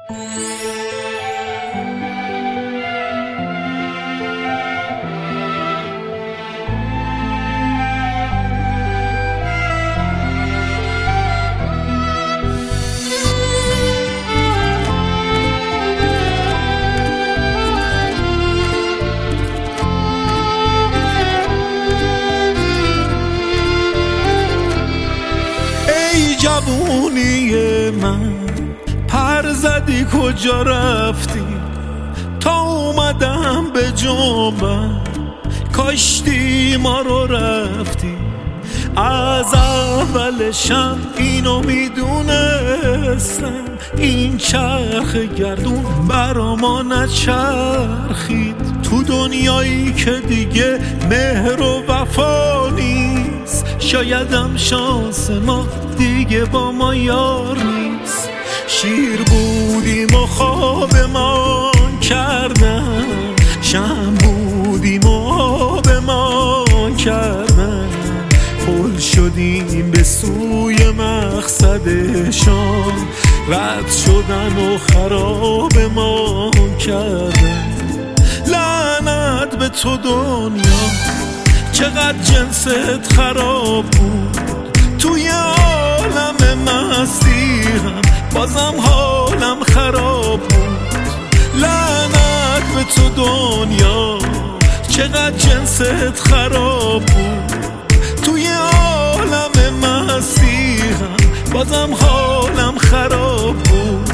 جوونی من پر زدی کجا رفتی تا اومدم به جنبم کاشتی ما رو رفتی از اولشم اینو میدونستم این چرخ گردون برا ما نچرخید تو دنیایی که دیگه مهر و وفا نیست شایدم شانس ما دیگه با ما یار نیست شیر بودیم و خوابمان کردن شم بودیم و آبمان کردن پل شدیم به سوی مقصدشان رد شدن و خرابمان کردن لعنت به تو دنیا چقدر جنست خراب بود توی عالم مستی هم بازم حالم خراب بود لعنت به تو دنیا چقدر جنست خراب بود توی عالم مستی هم بازم حالم خراب بود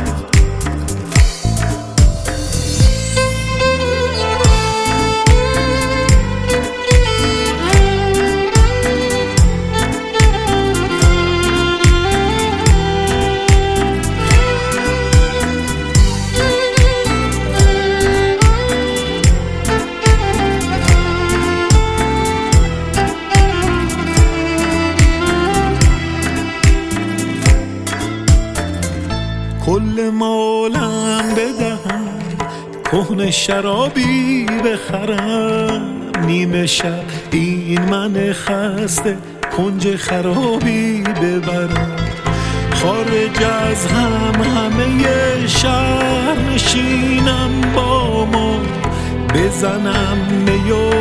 کل مالم بدهم کهنه شرابی بخرم نیمه شب این من خسته کنج خرابی ببرم خارج از همه شهر نشینم با ما بزنم نیو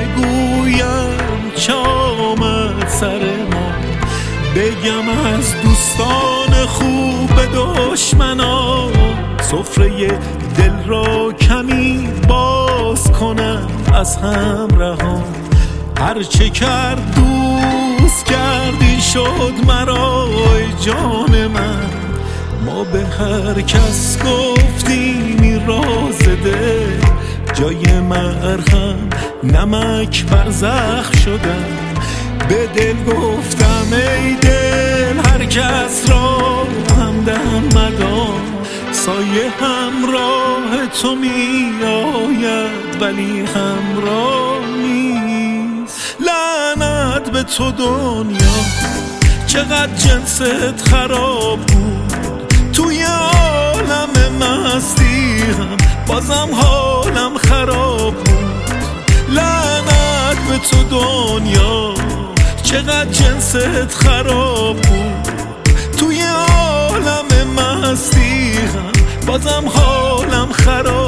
بگویم چامد سر ما بگم از دوستان خوب به دشمنا سفره دل را کمی باز کنم از همراهان هرچه کرد دوست کردی شد مرا ای جان من ما به هر کس گفتیم این راز دل جای مرهم نمک بر زخم شدم به دل گفتم ای دل هر کس را همدم مدام سایه همراه تو می آید ولی همراه نیست لعنت به تو دنیا چقدر جنست خراب بود توی عالم مستی هم بازم حالم خراب بود لعنت به تو دنیا چقدر جنست خراب بود توی عالم مستی هم بازم حالم خراب